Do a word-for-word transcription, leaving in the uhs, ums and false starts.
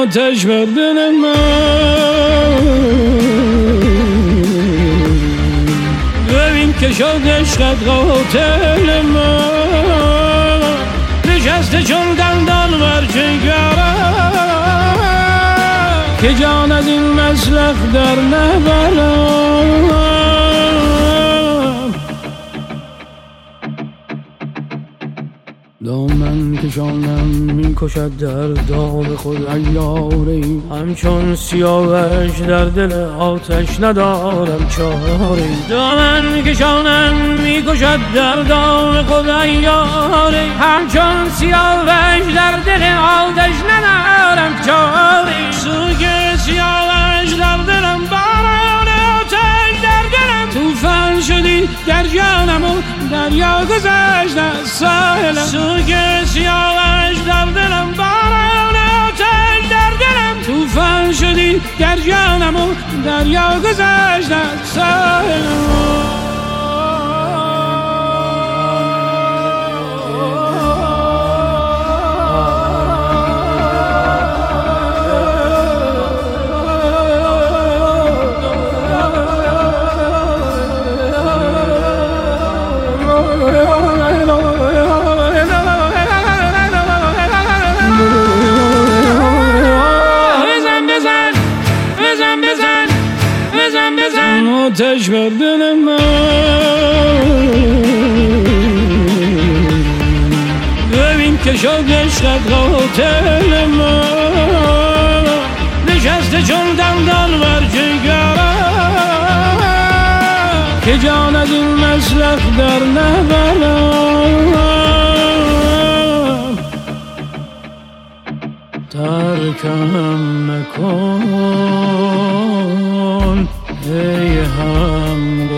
آتش بر دل من، ببین که شد عشقت قاتل من، نشسته چون دندان بر جگرم که جان از این مسلخ در نبرم. دامن کشانم می کشد در دام خود عیاری، همچون سیاوش در دل آتش ندارم چاری. دامن کشانم می کشد در دام خود عیاری، همچون سیاوش در دل آتش ندارم چاری. سوگ سیاوش در دلم باران آتش در دلم، توفان شدی در جانم و دریا گذشت از ساحلم. سوگ سیاوش در دلم باران آتش در دلم، توفان شدی در جانم و دریا گذشت از ساحلم. آتش بر دل من، ببین که شد عشقت قاتل من، نشسته چون دندان بر جگرم که جان از این مسلخ در نبرم. ترکم مکن ای هم